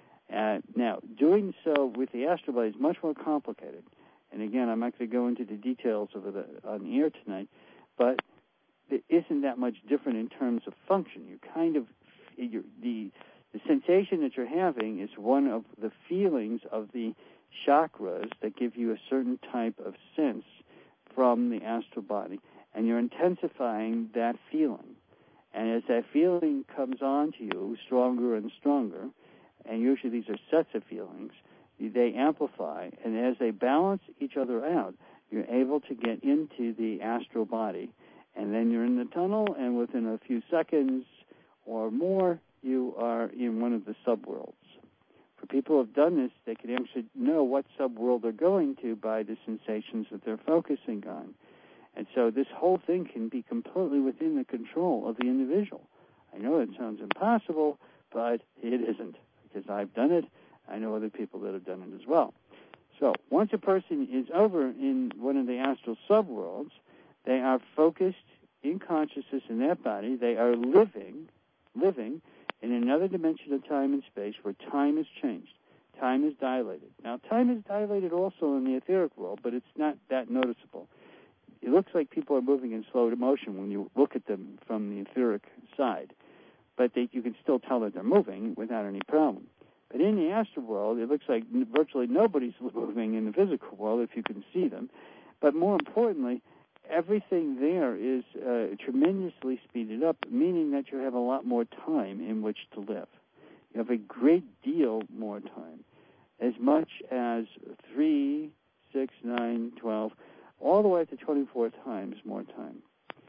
Uh, now, doing so with the astral body is much more complicated. And again, I'm not going to go into the details of it on the air tonight, but it isn't that much different in terms of function. You kind of, you're, the the sensation that you're having is one of the feelings of the chakras that give you a certain type of sense from the astral body, and you're intensifying that feeling. And as that feeling comes on to you stronger and stronger, and usually these are sets of feelings, they amplify, and as they balance each other out, you're able to get into the astral body, and then you're in the tunnel, and within a few seconds or more, you are in one of the subworlds. For people who have done this, they can actually know what subworld they're going to by the sensations that they're focusing on. And so this whole thing can be completely within the control of the individual. I know it sounds impossible, but it isn't, because I've done it. I know other people that have done it as well. So once a person is over in one of the astral subworlds, they are focused in consciousness in that body. They are living, living in another dimension of time and space where time has changed. Time is dilated. Now, time is dilated also in the etheric world, but it's not that noticeable. It looks like people are moving in slow motion when you look at them from the etheric side, but they, you can still tell that they're moving without any problem. But in the astral world, it looks like virtually nobody's moving in the physical world if you can see them. But more importantly, everything there is uh, tremendously speeded up, meaning that you have a lot more time in which to live. You have a great deal more time, as much as three, six, nine, twelve, all the way to twenty-four times more time.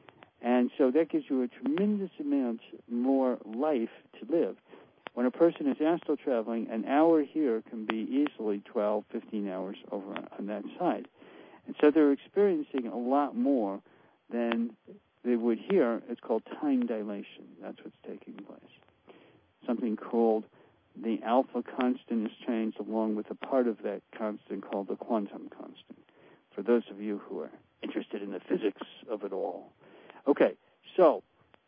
And so that gives you a tremendous amount more life to live. When a person is astral traveling, an hour here can be easily twelve, fifteen hours over on that side. And so they're experiencing a lot more than they would here. It's called time dilation. That's what's taking place. Something called the alpha constant is changed along with a part of that constant called the quantum constant, for those of you who are interested in the physics of it all. Okay, so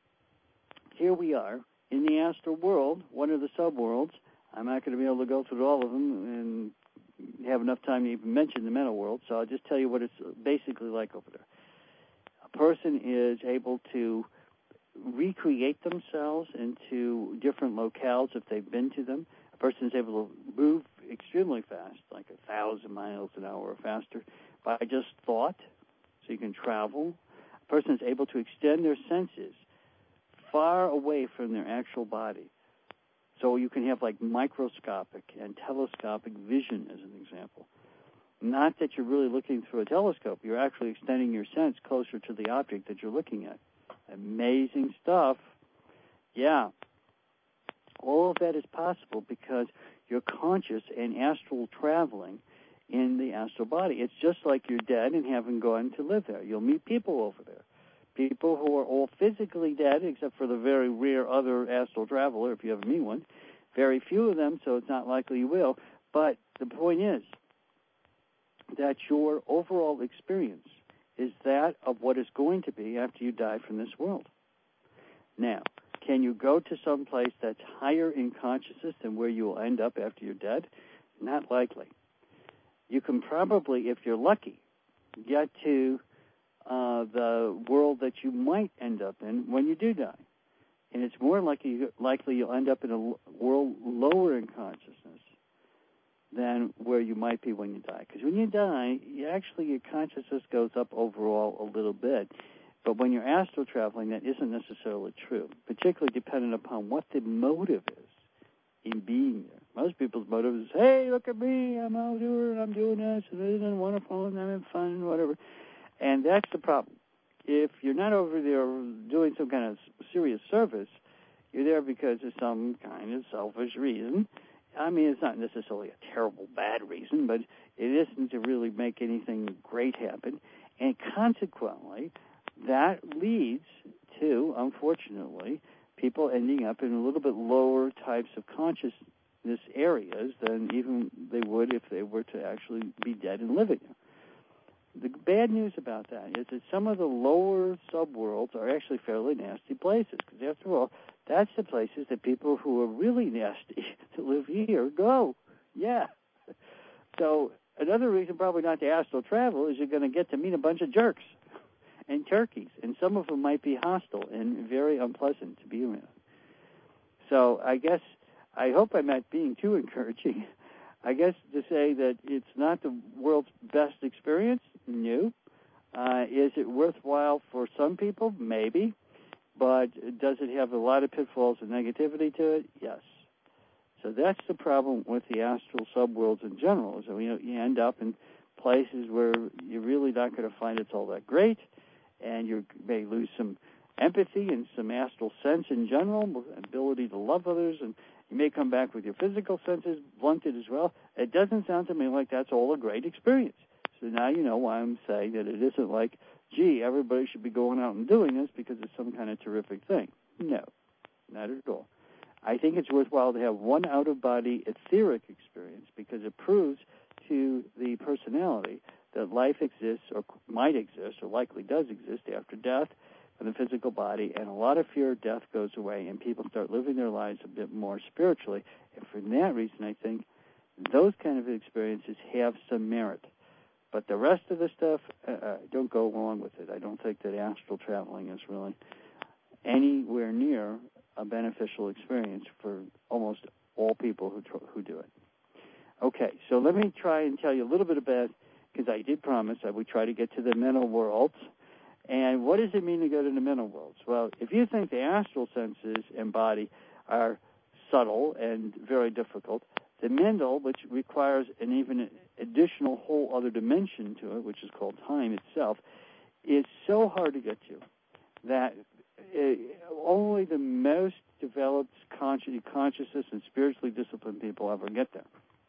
here we are in the astral world, one of the subworlds. I'm not going to be able to go through all of them and have enough time to even mention the mental world, so I'll just tell you what it's basically like over there. A person is able to recreate themselves into different locales if they've been to them. A person is able to move extremely fast, like a thousand miles an hour or faster, by just thought, so you can travel. A person is able to extend their senses far away from their actual body. So you can have like microscopic and telescopic vision, as an example. Not that you're really looking through a telescope. You're actually extending your sense closer to the object that you're looking at. Amazing stuff. Yeah. All of that is possible because you're conscious and astral traveling in the astral body. It's just like you're dead and haven't gone to live there. You'll meet people over there. People who are all physically dead, except for the very rare other astral traveler, if you ever meet one. Very few of them, so it's not likely you will. But the point is that your overall experience is that of what is going to be after you die from this world. Now, can you go to some place that's higher in consciousness than where you will end up after you're dead? Not likely. You can probably, if you're lucky, get to uh, the world that you might end up in when you do die. And it's more likely, likely you'll end up in a world lower in consciousness than where you might be when you die. Because when you die, you actually your consciousness goes up overall a little bit. But when you're astral traveling, that isn't necessarily true, particularly dependent upon what the motive is in being there. Most people's motive is, hey, look at me, I'm out here, and I'm doing this, and it isn't wonderful, and I'm having fun, and whatever. And that's the problem. If you're not over there doing some kind of serious service, you're there because of some kind of selfish reason. I mean, it's not necessarily a terrible, bad reason, but it isn't to really make anything great happen. And consequently, that leads to, unfortunately, people ending up in a little bit lower types of consciousness areas than even they would if they were to actually be dead and living. The bad news about that is that some of the lower subworlds are actually fairly nasty places, because after all, that's the places that people who are really nasty to live here go. Yeah. So another reason probably not to astral travel is you're going to get to meet a bunch of jerks and turkeys, and some of them might be hostile and very unpleasant to be around. So I guess, I hope I'm not being too encouraging. I guess to say that it's not the world's best experience, no. Uh, is it worthwhile for some people? Maybe. But does it have a lot of pitfalls and negativity to it? Yes. So that's the problem with the astral subworlds in general, is that you know, you end up in places where you're really not going to find it's all that great, and you may lose some empathy and some astral sense in general, ability to love others, and you may come back with your physical senses blunted as well. It doesn't sound to me like that's all a great experience. So now you know why I'm saying that it isn't like, gee, everybody should be going out and doing this because it's some kind of terrific thing. No, not at all. I think it's worthwhile to have one out-of-body etheric experience because it proves to the personality that life exists or might exist or likely does exist after death in the physical body, and a lot of fear of death goes away and people start living their lives a bit more spiritually. And for that reason, I think those kind of experiences have some merit. But the rest of the stuff, uh, don't go along with it. I don't think that astral traveling is really anywhere near a beneficial experience for almost all people who tr- who do it. Okay, so let me try and tell you a little bit about, because I did promise I would try to get to the mental worlds. And what does it mean to go to the mental worlds? Well, if you think the astral senses and body are subtle and very difficult, the mental, which requires an even additional whole other dimension to it, which is called time itself, is so hard to get to that it, only the most developed consci- consciousness and spiritually disciplined people ever get there.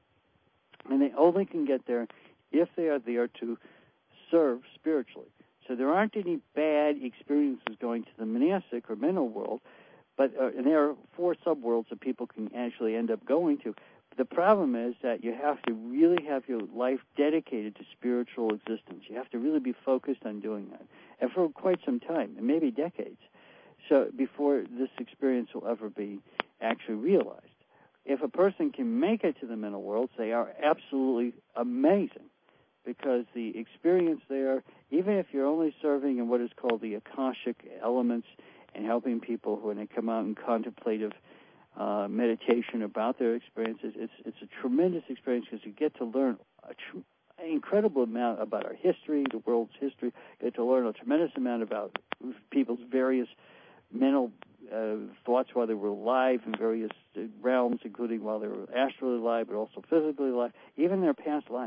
And they only can get there if they are there to serve spiritually. So there aren't any bad experiences going to the monastic or mental world, but uh, and there are four subworlds that people can actually end up going to. But the problem is that you have to really have your life dedicated to spiritual existence. You have to really be focused on doing that, and for quite some time, and maybe decades, so before this experience will ever be actually realized. If a person can make it to the mental worlds, they are absolutely amazing, because the experience there, even if you're only serving in what is called the Akashic elements and helping people when they come out in contemplative uh, meditation about their experiences, it's it's a tremendous experience because you get to learn a tr- an incredible amount about our history, the world's history. You get to learn a tremendous amount about people's various mental uh, thoughts while they were alive in various realms, including while they were astrally alive, but also physically alive, even their past lives.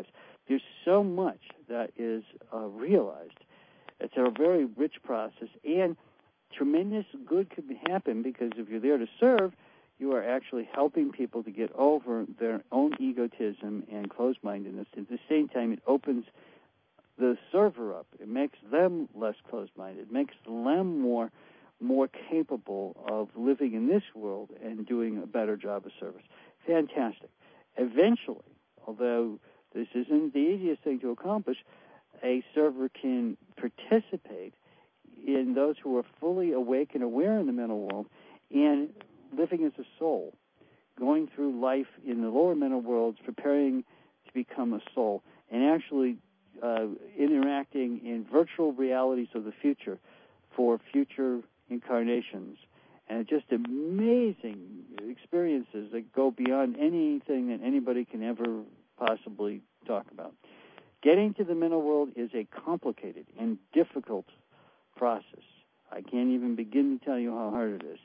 there's so much that is uh, realized. It's a very rich process, and tremendous good can happen because if you're there to serve, you are actually helping people to get over their own egotism and closed-mindedness. At the same time, it opens the server up. It makes them less closed-minded. It makes them more more capable of living in this world and doing a better job of service. Fantastic. Eventually, although this isn't the easiest thing to accomplish, a server can participate in those who are fully awake and aware in the mental world and living as a soul, going through life in the lower mental worlds, preparing to become a soul, and actually uh, interacting in virtual realities of the future for future incarnations. And just amazing experiences that go beyond anything that anybody can ever possibly talk about. Getting to the mental world is a complicated and difficult process. I can't even begin to tell you how hard it is.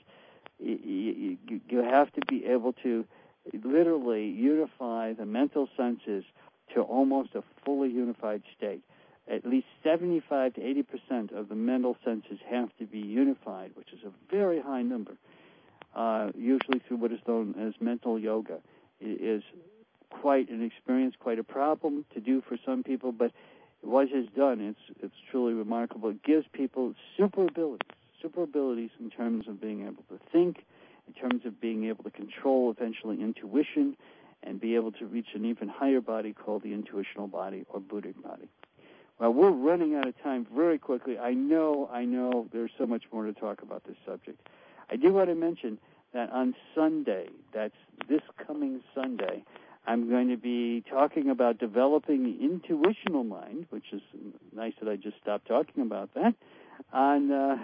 You, you, you have to be able to literally unify the mental senses to almost a fully unified state. At least seventy-five to eighty percent of the mental senses have to be unified, which is a very high number, uh, usually through what is known as mental yoga. It is quite an experience, quite a problem to do for some people, but what is done, it's, it's truly remarkable. It gives people super abilities. super abilities in terms of being able to think, in terms of being able to control eventually intuition, and be able to reach an even higher body called the intuitional body or Buddhic body. Well, we're running out of time very quickly. I know, I know there's so much more to talk about this subject. I do want to mention that on Sunday, that's this coming Sunday, I'm going to be talking about developing the intuitional mind, which is nice that I just stopped talking about that, on uh,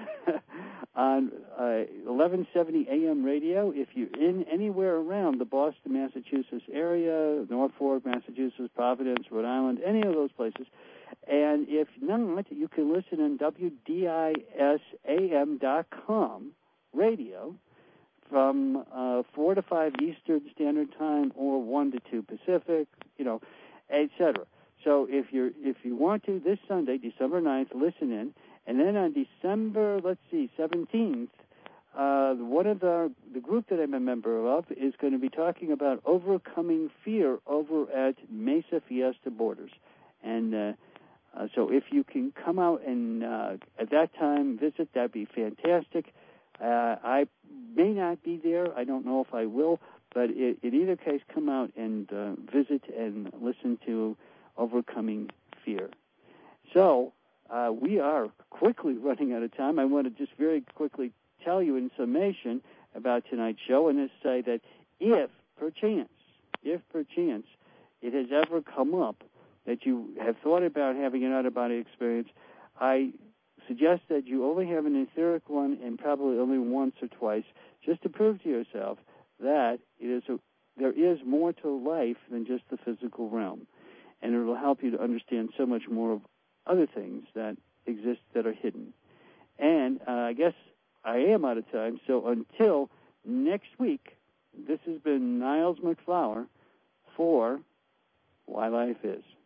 on uh, eleven seventy A M radio. If you're in anywhere around the Boston, Massachusetts area, Norfolk, Massachusetts, Providence, Rhode Island, any of those places. And if not, you can listen on W D I S A M dot com radio from uh, four to five Eastern Standard Time or one to two Pacific, you know, et cetera. So if you're if you want to, this Sunday, December ninth, listen in. And then on December, let's see, seventeenth, uh, one of the, the group that I'm a member of is going to be talking about overcoming fear over at Mesa Fiesta Borders. And uh, uh, so if you can come out and uh, at that time visit, that'd be fantastic. Uh, I may not be there. I don't know if I will. But it, in either case, come out and uh, visit and listen to Overcoming Fear. So uh, we are quickly running out of time. I want to just very quickly tell you in summation about tonight's show and just say that if, perchance, if perchance it has ever come up that you have thought about having an out-of-body experience, I suggest that you only have an etheric one and probably only once or twice, just to prove to yourself that it is a, there is more to life than just the physical realm. And it will help you to understand so much more of other things that exist that are hidden. And uh, I guess I am out of time, so until next week, this has been Niles McFlower for Why Life Is.